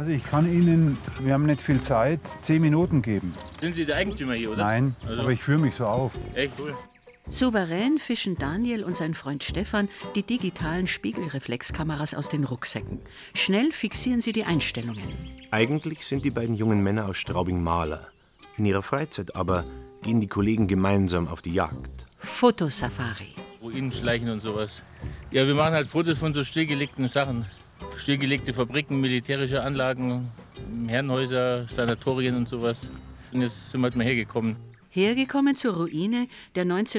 Also ich kann Ihnen, wir haben nicht viel Zeit, 10 Minuten geben. Sind Sie der Eigentümer hier, oder? Nein, aber ich führe mich so auf. Echt cool. Souverän fischen Daniel und sein Freund Stefan die digitalen Spiegelreflexkameras aus den Rucksäcken. Schnell fixieren sie die Einstellungen. Eigentlich sind die beiden jungen Männer aus Straubing Maler. In ihrer Freizeit aber gehen die Kollegen gemeinsam auf die Jagd. Fotosafari. Ruinen schleichen und sowas. Ja, wir machen halt Fotos von so stillgelegten Sachen. Stillgelegte Fabriken, militärische Anlagen, Herrenhäuser, Sanatorien und sowas. Und jetzt sind wir halt mal hergekommen. Hergekommen zur Ruine der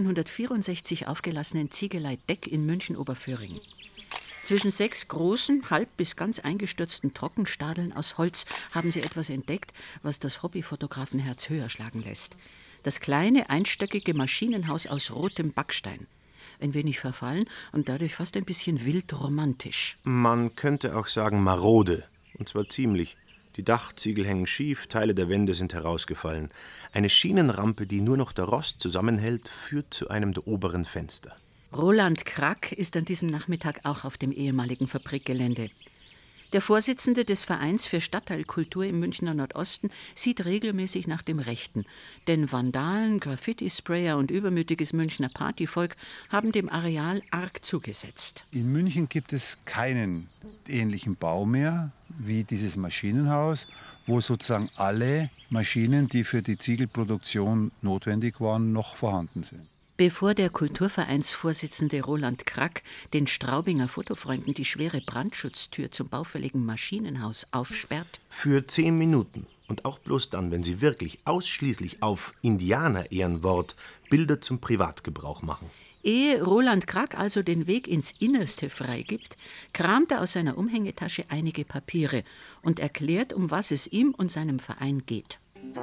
1964 aufgelassenen Ziegelei Deck in München-Oberföhring. Zwischen 6 großen, halb bis ganz eingestürzten Trockenstadeln aus Holz haben sie etwas entdeckt, was das Hobbyfotografenherz höher schlagen lässt. Das kleine, einstöckige Maschinenhaus aus rotem Backstein. Ein wenig verfallen und dadurch fast ein bisschen wild romantisch. Man könnte auch sagen marode, und zwar ziemlich. Die Dachziegel hängen schief, Teile der Wände sind herausgefallen. Eine Schienenrampe, die nur noch der Rost zusammenhält, führt zu einem der oberen Fenster. Roland Krack ist an diesem Nachmittag auch auf dem ehemaligen Fabrikgelände. Der Vorsitzende des Vereins für Stadtteilkultur im Münchner Nordosten sieht regelmäßig nach dem Rechten. Denn Vandalen, Graffiti-Sprayer und übermütiges Münchner Partyvolk haben dem Areal arg zugesetzt. In München gibt es keinen ähnlichen Bau mehr wie dieses Maschinenhaus, wo sozusagen alle Maschinen, die für die Ziegelproduktion notwendig waren, noch vorhanden sind. Bevor der Kulturvereinsvorsitzende Roland Krack den Straubinger Fotofreunden die schwere Brandschutztür zum baufälligen Maschinenhaus aufsperrt. Für 10 Minuten. Und auch bloß dann, wenn sie wirklich ausschließlich auf Indianer-Ehrenwort Bilder zum Privatgebrauch machen. Ehe Roland Krack also den Weg ins Innerste freigibt, kramt er aus seiner Umhängetasche einige Papiere und erklärt, um was es ihm und seinem Verein geht.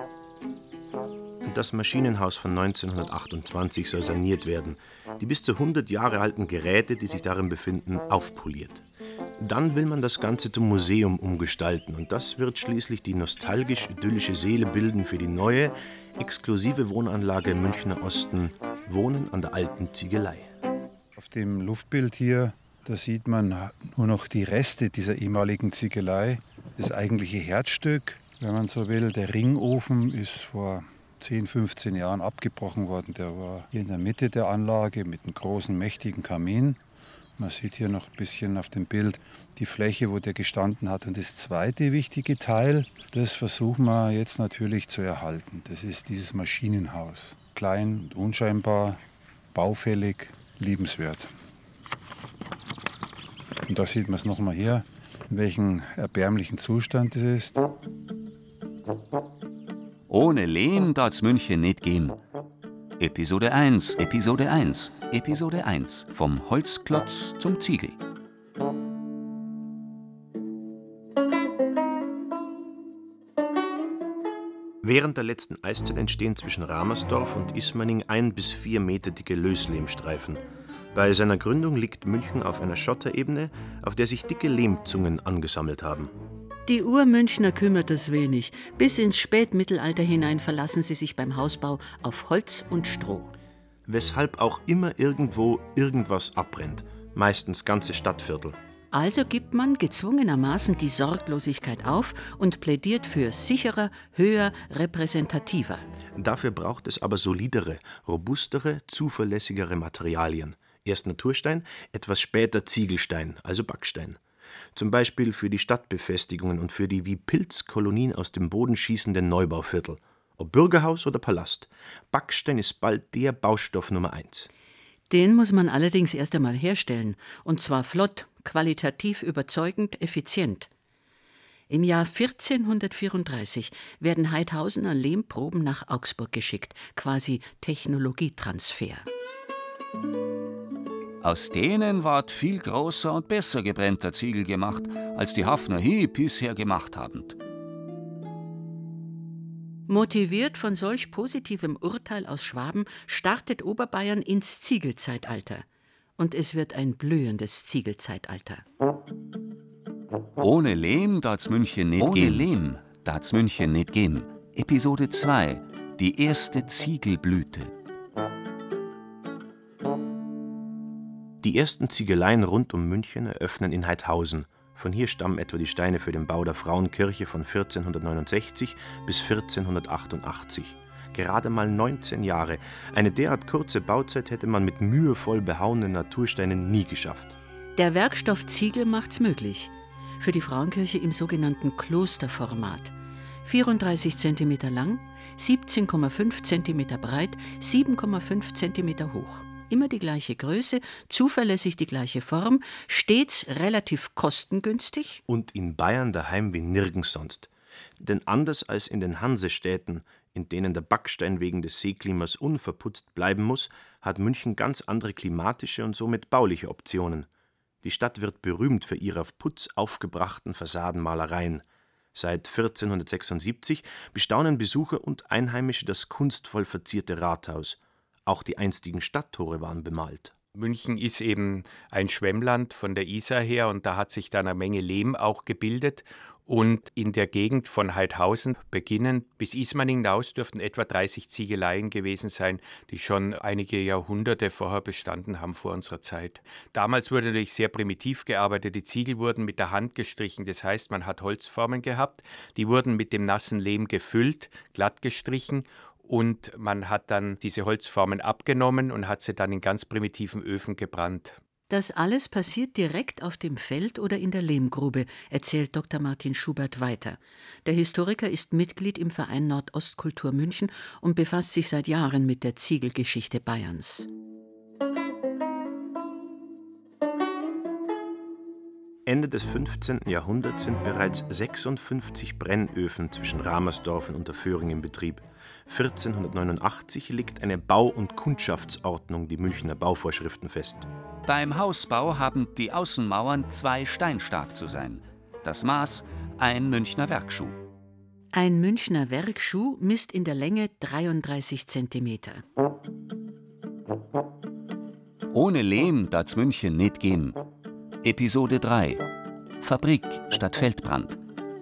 Das Maschinenhaus von 1928 soll saniert werden. Die bis zu 100 Jahre alten Geräte, die sich darin befinden, aufpoliert. Dann will man das Ganze zum Museum umgestalten und das wird schließlich die nostalgisch-idyllische Seele bilden für die neue, exklusive Wohnanlage im Münchner Osten, Wohnen an der alten Ziegelei. Auf dem Luftbild hier, da sieht man nur noch die Reste dieser ehemaligen Ziegelei. Das eigentliche Herzstück, wenn man so will, der Ringofen ist vor 10, 15 Jahren abgebrochen worden. Der war hier in der Mitte der Anlage mit einem großen, mächtigen Kamin. Man sieht hier noch ein bisschen auf dem Bild die Fläche, wo der gestanden hat. Und das zweite wichtige Teil, das versuchen wir jetzt natürlich zu erhalten. Das ist dieses Maschinenhaus. Klein und unscheinbar, baufällig, liebenswert. Und da sieht man es nochmal hier, in welchem erbärmlichen Zustand es ist. Ohne Lehm darf's München nicht gehen. Episode 1, Episode 1, Episode 1. Vom Holzklotz zum Ziegel. Während der letzten Eiszeit entstehen zwischen Ramersdorf und Ismaning 1 bis 4 Meter dicke Löslehmstreifen. Bei seiner Gründung liegt München auf einer Schotterebene, auf der sich dicke Lehmzungen angesammelt haben. Die Urmünchner kümmert es wenig. Bis ins Spätmittelalter hinein verlassen sie sich beim Hausbau auf Holz und Stroh. Weshalb auch immer irgendwo irgendwas abbrennt. Meistens ganze Stadtviertel. Also gibt man gezwungenermaßen die Sorglosigkeit auf und plädiert für sicherer, höher, repräsentativer. Dafür braucht es aber solidere, robustere, zuverlässigere Materialien. Erst Naturstein, etwas später Ziegelstein, also Backstein. Zum Beispiel für die Stadtbefestigungen und für die wie Pilzkolonien aus dem Boden schießenden Neubauviertel. Ob Bürgerhaus oder Palast. Backstein ist bald der Baustoff Nummer 1. Den muss man allerdings erst einmal herstellen. Und zwar flott, qualitativ überzeugend, effizient. Im Jahr 1434 werden Heidhausener Lehmproben nach Augsburg geschickt. Quasi Technologietransfer. Aus denen ward viel großer und besser gebrennter Ziegel gemacht, als die Hafner hier bisher gemacht haben. Motiviert von solch positivem Urteil aus Schwaben startet Oberbayern ins Ziegelzeitalter. Und es wird ein blühendes Ziegelzeitalter. Ohne Lehm darf's München nicht gehen. Ohne Lehm darf's München nicht gehen. Episode 2. Die erste Ziegelblüte. Die ersten Ziegeleien rund um München eröffnen in Heidhausen, Von hier stammen etwa die Steine für den Bau der Frauenkirche von 1469 bis 1488. Gerade mal 19 Jahre. Eine derart kurze Bauzeit hätte man mit mühevoll behauenen Natursteinen nie geschafft. Der Werkstoff Ziegel macht's möglich. Für die Frauenkirche im sogenannten Klosterformat. 34 cm lang, 17,5 cm breit, 7,5 cm hoch. Immer die gleiche Größe, zuverlässig die gleiche Form, stets relativ kostengünstig. Und in Bayern daheim wie nirgends sonst. Denn anders als in den Hansestädten, in denen der Backstein wegen des Seeklimas unverputzt bleiben muss, hat München ganz andere klimatische und somit bauliche Optionen. Die Stadt wird berühmt für ihre auf Putz aufgebrachten Fassadenmalereien. Seit 1476 bestaunen Besucher und Einheimische das kunstvoll verzierte Rathaus. Auch die einstigen Stadttore waren bemalt. München ist eben ein Schwemmland von der Isar her und da hat sich dann eine Menge Lehm auch gebildet. Und in der Gegend von Heidhausen beginnend bis Ismaning hinaus dürften etwa 30 Ziegeleien gewesen sein, die schon einige Jahrhunderte vorher bestanden haben vor unserer Zeit. Damals wurde natürlich sehr primitiv gearbeitet. Die Ziegel wurden mit der Hand gestrichen. Das heißt, man hat Holzformen gehabt, die wurden mit dem nassen Lehm gefüllt, glatt gestrichen. Und man hat dann diese Holzformen abgenommen und hat sie dann in ganz primitiven Öfen gebrannt. Das alles passiert direkt auf dem Feld oder in der Lehmgrube, erzählt Dr. Martin Schubert weiter. Der Historiker ist Mitglied im Verein Nordostkultur München und befasst sich seit Jahren mit der Ziegelgeschichte Bayerns. Ende des 15. Jahrhunderts sind bereits 56 Brennöfen zwischen Ramersdorf und Unterföhring in Betrieb. 1489 legt eine Bau- und Kundschaftsordnung die Münchner Bauvorschriften fest. Beim Hausbau haben die Außenmauern 2 steinstark zu sein. Das Maß ein Münchner Werkschuh. Ein Münchner Werkschuh misst in der Länge 33 cm. Ohne Lehm dar's München nicht geben. Episode 3 – Fabrik statt Feldbrand.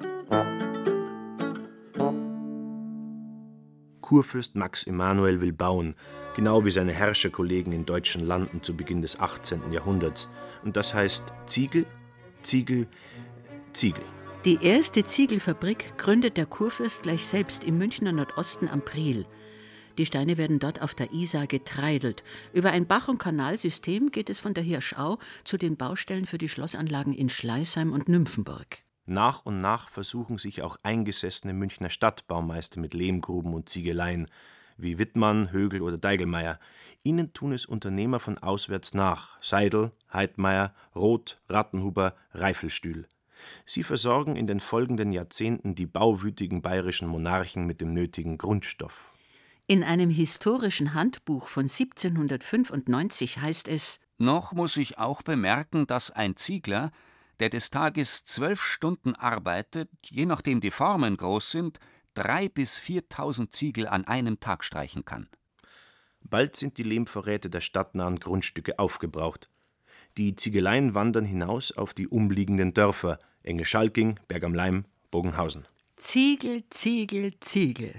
Kurfürst Max Emanuel will bauen, genau wie seine Herrscherkollegen in deutschen Landen zu Beginn des 18. Jahrhunderts. Und das heißt Ziegel, Ziegel, Ziegel. Die erste Ziegelfabrik gründet der Kurfürst gleich selbst im Münchner Nordosten am Priel. Die Steine werden dort auf der Isar getreidelt. Über ein Bach- und Kanalsystem geht es von der Hirschau zu den Baustellen für die Schlossanlagen in Schleißheim und Nymphenburg. Nach und nach versuchen sich auch eingesessene Münchner Stadtbaumeister mit Lehmgruben und Ziegeleien, wie Wittmann, Högel oder Deigelmeier. Ihnen tun es Unternehmer von auswärts nach: Seidel, Heidmeier, Roth, Rattenhuber, Reifelstühl. Sie versorgen in den folgenden Jahrzehnten die bauwütigen bayerischen Monarchen mit dem nötigen Grundstoff. In einem historischen Handbuch von 1795 heißt es: Noch muss ich auch bemerken, dass ein Ziegler, der des Tages 12 Stunden arbeitet, je nachdem die Formen groß sind, 3.000 bis 4.000 Ziegel an einem Tag streichen kann. Bald sind die Lehmvorräte der stadtnahen Grundstücke aufgebraucht. Die Ziegeleien wandern hinaus auf die umliegenden Dörfer: Engelschalking, Berg am Laim, Bogenhausen. Ziegel, Ziegel, Ziegel.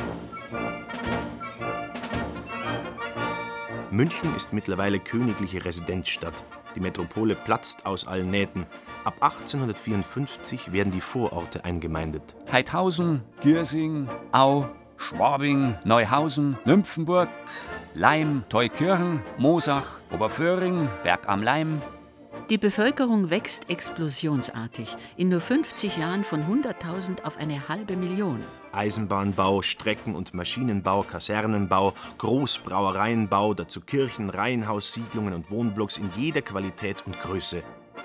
München ist mittlerweile königliche Residenzstadt. Die Metropole platzt aus allen Nähten. Ab 1854 werden die Vororte eingemeindet. Heidhausen, Giersing, Au, Schwabing, Neuhausen, Nymphenburg, Laim, Theukirchen, Moosach, Oberföhring, Berg am Laim. Die Bevölkerung wächst explosionsartig. In nur 50 Jahren von 100.000 auf eine $500.000. Eisenbahnbau, Strecken- und Maschinenbau, Kasernenbau, Großbrauereienbau, dazu Kirchen, Reihenhaussiedlungen und Wohnblocks in jeder Qualität und Größe.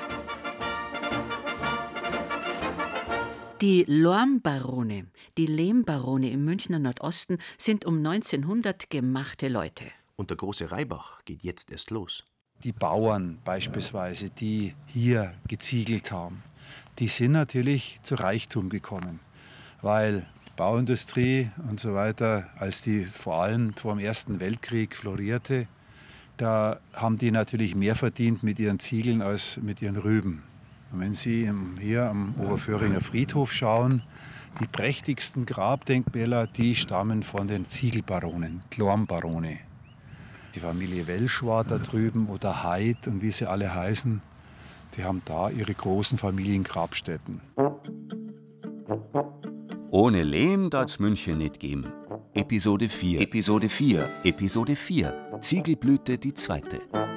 Die Lormbarone, die Lehmbarone im Münchner Nordosten, sind um 1900 gemachte Leute. Und der große Reibach geht jetzt erst los. Die Bauern beispielsweise, die hier geziegelt haben, die sind natürlich zu Reichtum gekommen, weil Bauindustrie und so weiter, als die vor allem vor dem Ersten Weltkrieg florierte, da haben die natürlich mehr verdient mit ihren Ziegeln als mit ihren Rüben. Und wenn Sie hier am Oberföhringer Friedhof schauen, die prächtigsten Grabdenkmäler, die stammen von den Ziegelbaronen, Die haben da ihre großen Familiengrabstätten. Ohne Lehm darf's München nicht geben. Episode 4. Episode 4. Episode 4. Ziegelblüte die zweite.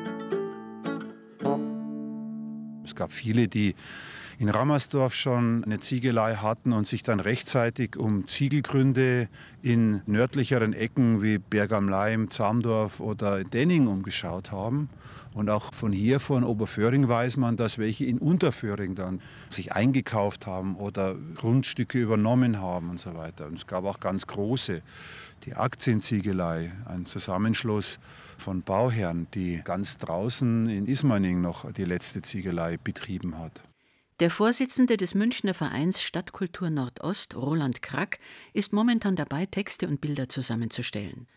Es gab viele, die in Rammersdorf schon eine Ziegelei hatten und sich dann rechtzeitig um Ziegelgründe in nördlicheren Ecken wie Berg am Laim, Zamdorf oder Denning umgeschaut haben. Und auch von hier, von Oberföhring, weiß man, dass welche in Unterföhring dann sich eingekauft haben oder Grundstücke übernommen haben und so weiter. Und es gab auch ganz große, die Aktienziegelei, ein Zusammenschluss von Bauherren, die ganz draußen in Ismaning noch die letzte Ziegelei betrieben hat. Der Vorsitzende des Münchner Vereins Stadtkultur Nordost, Roland Krack, ist momentan dabei, Texte und Bilder zusammenzustellen.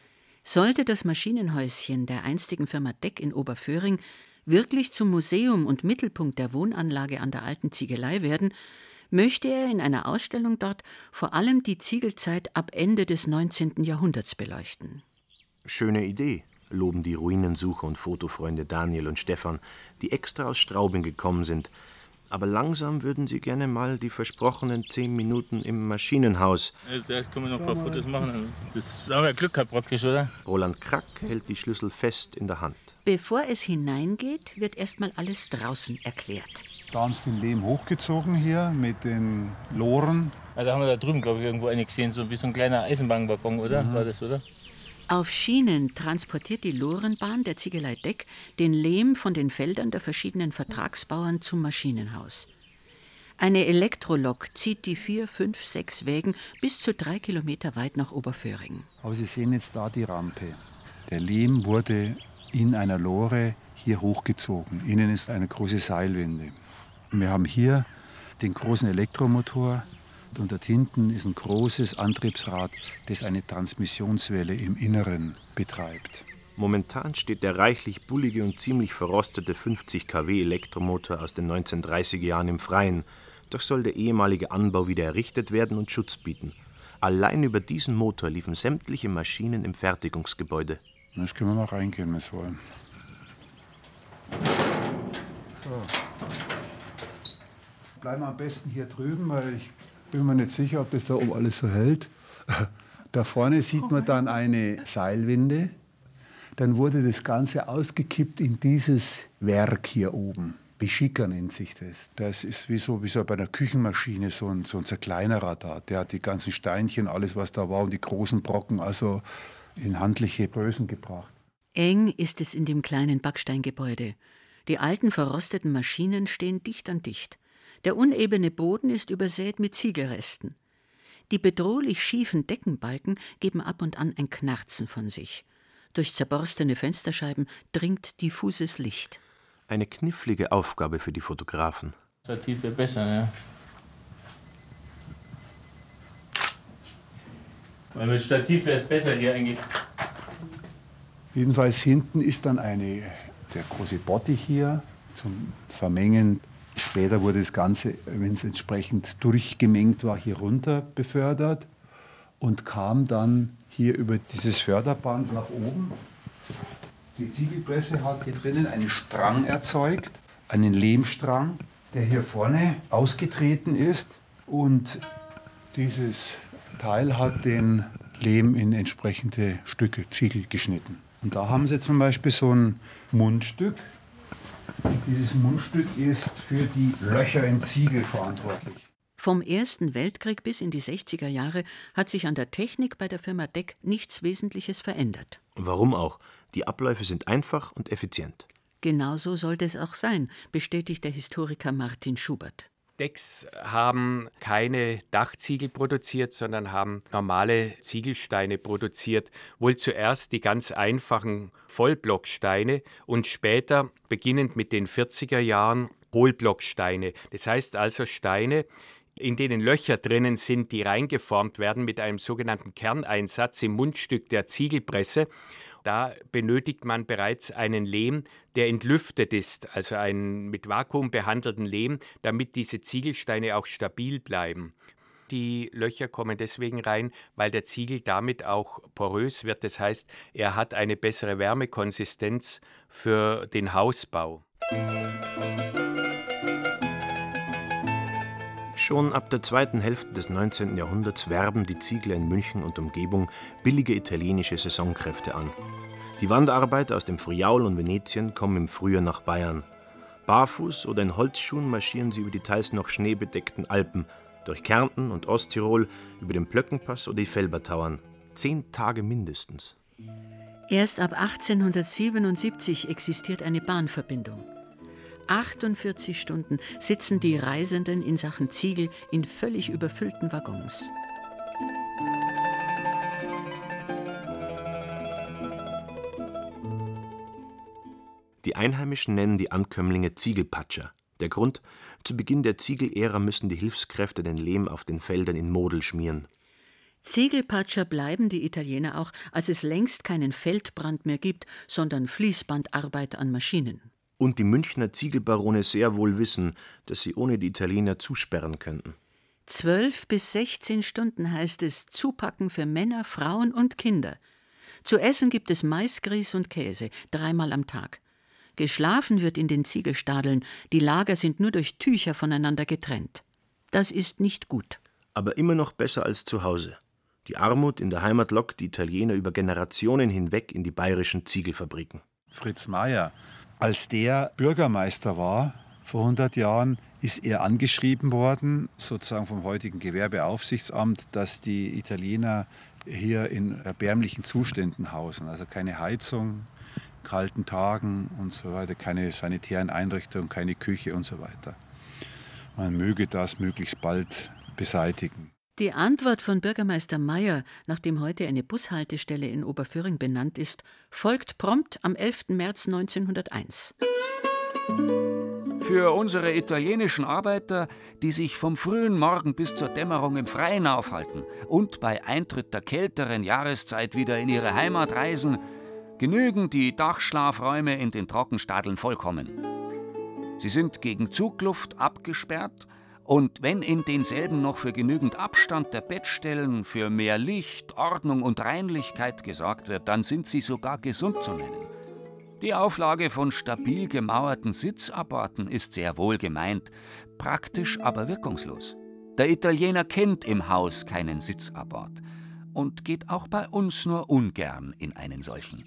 Sollte das Maschinenhäuschen der einstigen Firma Deck in Oberföhring wirklich zum Museum und Mittelpunkt der Wohnanlage an der alten Ziegelei werden, möchte er in einer Ausstellung dort vor allem die Ziegelzeit ab Ende des 19. Jahrhunderts beleuchten. Schöne Idee, loben die Ruinensucher und Fotofreunde Daniel und Stefan, die extra aus Straubing gekommen sind. Aber langsam würden sie gerne mal die versprochenen 10 Minuten im Maschinenhaus. Zuerst können wir noch ein paar Fotos machen. Das haben wir Glück gehabt praktisch, oder? Roland Krack hält die Schlüssel fest in der Hand. Bevor es hineingeht, wird erstmal alles draußen erklärt. Da haben sie den Lehm hochgezogen hier mit den Loren. Also haben wir da drüben, glaube ich, irgendwo eine gesehen, so wie so ein kleiner Eisenbahnwaggon, oder? War das, oder? Auf Schienen transportiert die Lorenbahn der Ziegelei Deck den Lehm von den Feldern der verschiedenen Vertragsbauern zum Maschinenhaus. Eine Elektrolok zieht die 4, 5, 6 Wägen bis zu 3 Kilometer weit nach Oberföhring. Aber Sie sehen jetzt da die Rampe. Der Lehm wurde in einer Lore hier hochgezogen. Innen ist eine große Seilwinde. Wir haben hier den großen Elektromotor. Und dort hinten ist ein großes Antriebsrad, das eine Transmissionswelle im Inneren betreibt. Momentan steht der reichlich bullige und ziemlich verrostete 50 kW Elektromotor aus den 1930er Jahren im Freien. Doch soll der ehemalige Anbau wieder errichtet werden und Schutz bieten. Allein über diesen Motor liefen sämtliche Maschinen im Fertigungsgebäude. Jetzt können wir mal reingehen, wenn wir wollen. So. Bleiben wir am besten hier drüben, weil ich bin mir nicht sicher, ob das da oben alles so hält. Da vorne sieht man dann eine Seilwinde. Dann wurde das Ganze ausgekippt in dieses Werk hier oben. Beschicker nennt sich das. Das ist wie so bei einer Küchenmaschine, so ein Zerkleinerer da. Der hat die ganzen Steinchen, alles was da war und die großen Brocken, also in handliche Größen gebracht. Eng ist es in dem kleinen Backsteingebäude. Die alten verrosteten Maschinen stehen dicht an dicht. Der unebene Boden ist übersät mit Ziegelresten. Die bedrohlich schiefen Deckenbalken geben ab und an ein Knarzen von sich. Durch zerborstene Fensterscheiben dringt diffuses Licht. Eine knifflige Aufgabe für die Fotografen. Stativ wäre besser, ja. Weil mit Stativ wäre es besser hier eigentlich. Jedenfalls hinten ist dann der große Bottich hier zum Vermengen. Später wurde das Ganze, wenn es entsprechend durchgemengt war, hier runter befördert und kam dann hier über dieses Förderband nach oben. Die Ziegelpresse hat hier drinnen einen Strang erzeugt, einen Lehmstrang, der hier vorne ausgetreten ist. Und dieses Teil hat den Lehm in entsprechende Stücke, Ziegel geschnitten. Und da haben sie zum Beispiel so ein Mundstück. Dieses Mundstück ist für die Löcher im Ziegel verantwortlich. Vom Ersten Weltkrieg bis in die 60er Jahre hat sich an der Technik bei der Firma Deck nichts Wesentliches verändert. Warum auch? Die Abläufe sind einfach und effizient. Genauso sollte es auch sein, bestätigt der Historiker Martin Schubert. Decks haben keine Dachziegel produziert, sondern haben normale Ziegelsteine produziert. Wohl zuerst die ganz einfachen Vollblocksteine und später, beginnend mit den 40er Jahren, Hohlblocksteine. Das heißt also Steine, in denen Löcher drinnen sind, die reingeformt werden mit einem sogenannten Kerneinsatz im Mundstück der Ziegelpresse. Da benötigt man bereits einen Lehm, der entlüftet ist, also einen mit Vakuum behandelten Lehm, damit diese Ziegelsteine auch stabil bleiben. Die Löcher kommen deswegen rein, weil der Ziegel damit auch porös wird. Das heißt, er hat eine bessere Wärmekonsistenz für den Hausbau. Schon ab der zweiten Hälfte des 19. Jahrhunderts werben die Ziegler in München und Umgebung billige italienische Saisonkräfte an. Die Wanderarbeiter aus dem Friaul und Venetien kommen im Frühjahr nach Bayern. Barfuß oder in Holzschuhen marschieren sie über die teils noch schneebedeckten Alpen, durch Kärnten und Osttirol, über den Plöckenpass oder die Felbertauern. 10 Tage mindestens. Erst ab 1877 existiert eine Bahnverbindung. 48 Stunden sitzen die Reisenden in Sachen Ziegel in völlig überfüllten Waggons. Die Einheimischen nennen die Ankömmlinge Ziegelpatscher. Der Grund: Zu Beginn der Ziegelära müssen die Hilfskräfte den Lehm auf den Feldern in Model schmieren. Ziegelpatscher bleiben die Italiener auch, als es längst keinen Feldbrand mehr gibt, sondern Fließbandarbeit an Maschinen. Und die Münchner Ziegelbarone sehr wohl wissen, dass sie ohne die Italiener zusperren könnten. 12 bis 16 Stunden heißt es zupacken für Männer, Frauen und Kinder. Zu essen gibt es Maisgrieß und Käse, 3-mal am Tag. Geschlafen wird in den Ziegelstadeln, die Lager sind nur durch Tücher voneinander getrennt. Das ist nicht gut. Aber immer noch besser als zu Hause. Die Armut in der Heimat lockt die Italiener über Generationen hinweg in die bayerischen Ziegelfabriken. Fritz Mayr, als der Bürgermeister war, vor 100 Jahren, ist er angeschrieben worden, sozusagen vom heutigen Gewerbeaufsichtsamt, dass die Italiener hier in erbärmlichen Zuständen hausen. Also keine Heizung, kalten Tagen und so weiter, keine sanitären Einrichtungen, keine Küche und so weiter. Man möge das möglichst bald beseitigen. Die Antwort von Bürgermeister Mayr, nachdem heute eine Bushaltestelle in Oberföhring benannt ist, folgt prompt am 11. März 1901. Für unsere italienischen Arbeiter, die sich vom frühen Morgen bis zur Dämmerung im Freien aufhalten und bei Eintritt der kälteren Jahreszeit wieder in ihre Heimat reisen, genügen die Dachschlafräume in den Trockenstadeln vollkommen. Sie sind gegen Zugluft abgesperrt, und wenn in denselben noch für genügend Abstand der Bettstellen, für mehr Licht, Ordnung und Reinlichkeit gesorgt wird, dann sind sie sogar gesund zu nennen. Die Auflage von stabil gemauerten Sitzapporten ist sehr wohl gemeint, praktisch aber wirkungslos. Der Italiener kennt im Haus keinen Sitzapport und geht auch bei uns nur ungern in einen solchen.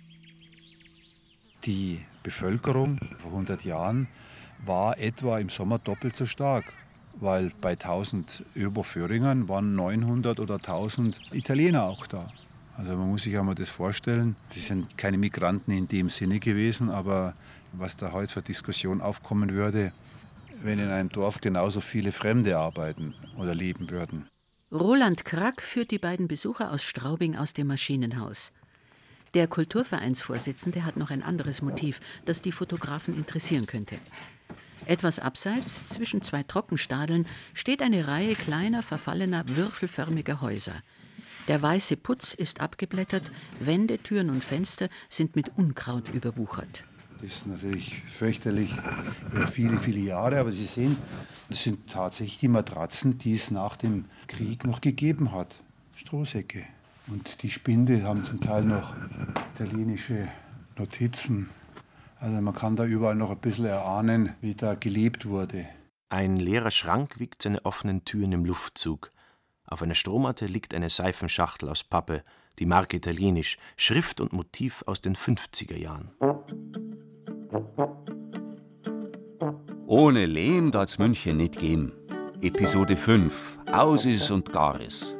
Die Bevölkerung vor 100 Jahren war etwa im Sommer doppelt so stark, weil bei 1000 Oberföhringern waren 900 oder 1000 Italiener auch da. Also man muss sich einmal das vorstellen, die sind keine Migranten in dem Sinne gewesen, aber was da heute für Diskussion aufkommen würde, wenn in einem Dorf genauso viele Fremde arbeiten oder leben würden. Roland Krack führt die beiden Besucher aus Straubing aus dem Maschinenhaus. Der Kulturvereinsvorsitzende hat noch ein anderes Motiv, das die Fotografen interessieren könnte. Etwas abseits, zwischen 2 Trockenstadeln, steht eine Reihe kleiner, verfallener, würfelförmiger Häuser. Der weiße Putz ist abgeblättert, Wände, Türen und Fenster sind mit Unkraut überwuchert. Das ist natürlich fürchterlich über viele, viele Jahre, aber Sie sehen, das sind tatsächlich die Matratzen, die es nach dem Krieg noch gegeben hat. Strohsäcke. Und die Spinde haben zum Teil noch italienische Notizen. Also man kann da überall noch ein bisschen erahnen, wie da gelebt wurde. Ein leerer Schrank wiegt seine offenen Türen im Luftzug. Auf einer Strohmatte liegt eine Seifenschachtel aus Pappe, die Marke italienisch, Schrift und Motiv aus den 50er Jahren. Ohne Lehm darf's München nicht geben. Episode 5: Ausis und Garis.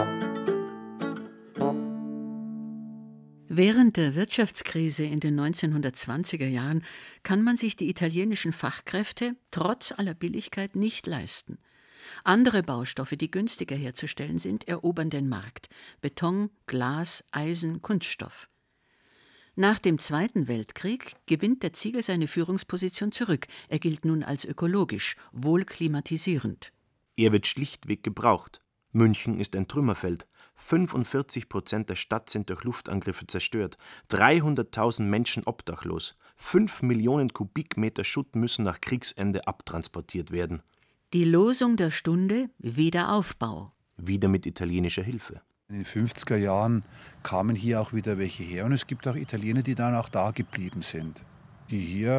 Während der Wirtschaftskrise in den 1920er Jahren kann man sich die italienischen Fachkräfte trotz aller Billigkeit nicht leisten. Andere Baustoffe, die günstiger herzustellen sind, erobern den Markt. Beton, Glas, Eisen, Kunststoff. Nach dem Zweiten Weltkrieg gewinnt der Ziegel seine Führungsposition zurück. Er gilt nun als ökologisch, wohlklimatisierend. Er wird schlichtweg gebraucht. München ist ein Trümmerfeld. 45% der Stadt sind durch Luftangriffe zerstört. 300.000 Menschen obdachlos. 5 Millionen Kubikmeter Schutt müssen nach Kriegsende abtransportiert werden. Die Losung der Stunde: Wiederaufbau. Wieder mit italienischer Hilfe. In den 50er Jahren kamen hier auch wieder welche her und es gibt auch Italiener, die dann auch da geblieben sind, die hier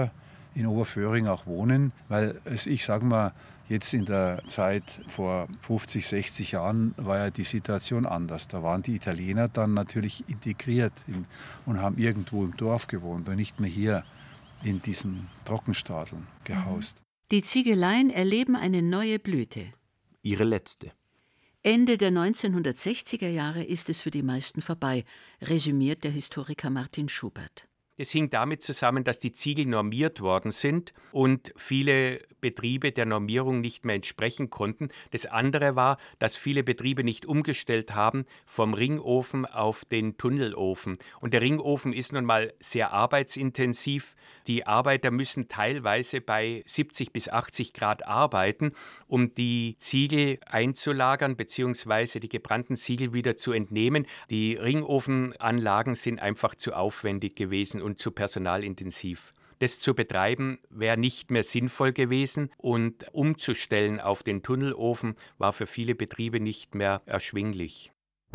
in Oberföhring auch wohnen, weil ich sage mal, jetzt in der Zeit vor 50, 60 Jahren war ja die Situation anders. Da waren die Italiener dann natürlich integriert und haben irgendwo im Dorf gewohnt und nicht mehr hier in diesen Trockenstadeln gehaust. Die Ziegeleien erleben eine neue Blüte. Ihre letzte. Ende der 1960er Jahre ist es für die meisten vorbei, resümiert der Historiker Martin Schubert. Es hing damit zusammen, dass die Ziegel normiert worden sind und viele Betriebe der Normierung nicht mehr entsprechen konnten. Das andere war, dass viele Betriebe nicht umgestellt haben vom Ringofen auf den Tunnelofen. Und der Ringofen ist nun mal sehr arbeitsintensiv. Die Arbeiter müssen teilweise bei 70 bis 80 Grad arbeiten, um die Ziegel einzulagern bzw. die gebrannten Ziegel wieder zu entnehmen. Die Ringofenanlagen sind einfach zu aufwendig gewesen und zu personalintensiv. Das zu betreiben wäre nicht mehr sinnvoll gewesen und umzustellen auf den Tunnelofen war für viele Betriebe nicht mehr erschwinglich.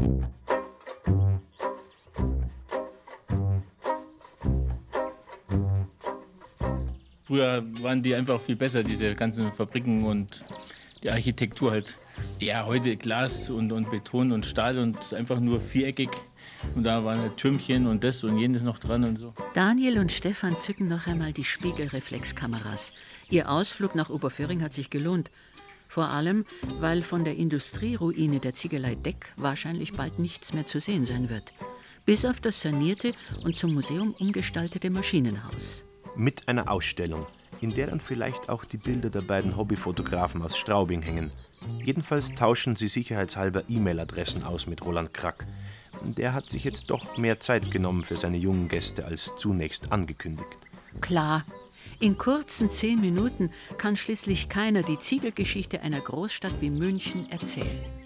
Früher waren die einfach viel besser, diese ganzen Fabriken und die Architektur halt. Ja, heute Glas und Beton und Stahl und einfach nur viereckig. Und da waren halt Türmchen und das und jenes noch dran und so. Daniel und Stefan zücken noch einmal die Spiegelreflexkameras. Ihr Ausflug nach Oberföhring hat sich gelohnt. Vor allem, weil von der Industrieruine der Ziegelei Deck wahrscheinlich bald nichts mehr zu sehen sein wird. Bis auf das sanierte und zum Museum umgestaltete Maschinenhaus. Mit einer Ausstellung, in der dann vielleicht auch die Bilder der beiden Hobbyfotografen aus Straubing hängen. Jedenfalls tauschen sie sicherheitshalber E-Mail-Adressen aus mit Roland Krack. Der hat sich jetzt doch mehr Zeit genommen für seine jungen Gäste als zunächst angekündigt. Klar, in kurzen 10 Minuten kann schließlich keiner die Ziegelgeschichte einer Großstadt wie München erzählen.